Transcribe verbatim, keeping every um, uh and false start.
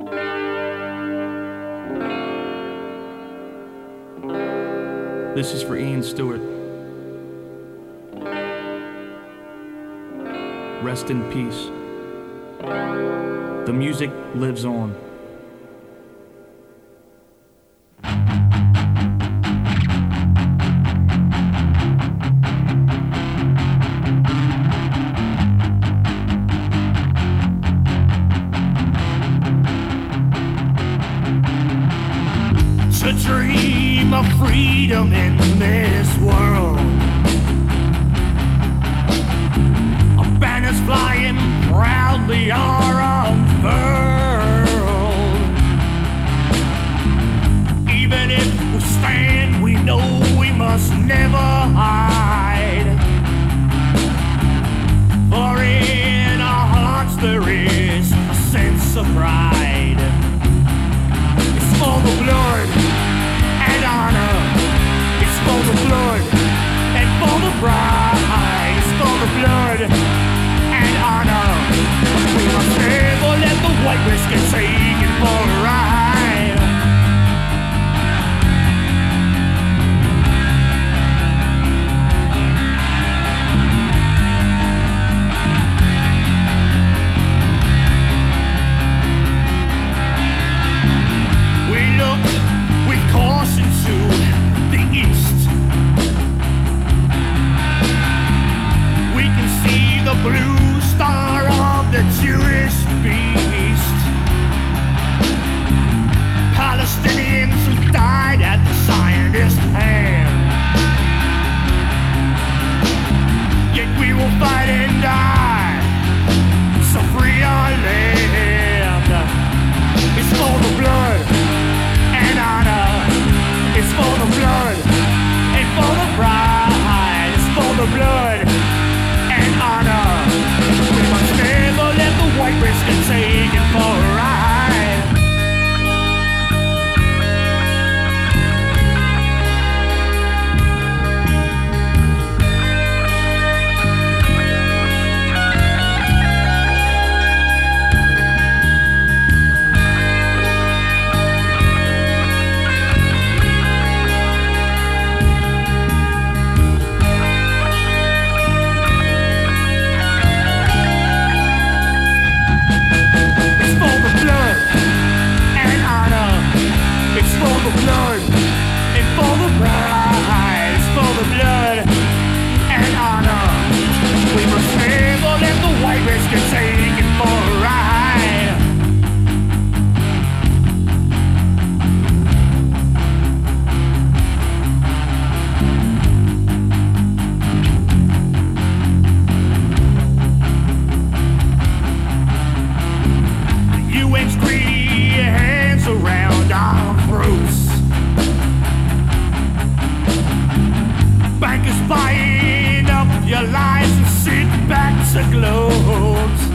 This is for Ian Stewart. Rest in peace. The music lives on. To dream of freedom in this world, our banners flying proudly are unfurled. Even if we stand, we know we must never hide. For in our hearts there is a sense of pride. It's for the blood and honor. It's for the blood and for the pride. It's for the blood and honor. We must never let the white race get taken for a ride. We look with caution to the east. We can see the blue star of the Jewish beast. Palestinians who died at the Zionist hand. Yet we will fight and die, so free our land. It's for the blood and honor. It's for the blood and for the pride. It's for the blood and honor. We must never let the white race get taken for a ride. It's for the blood and honor. It's for the blood and for the pride. It's for the blood and honor. We must never let the white race get taken for a ride. The U N's greedy hands around our throats. Bankers buying up your lives and sit back to gloat.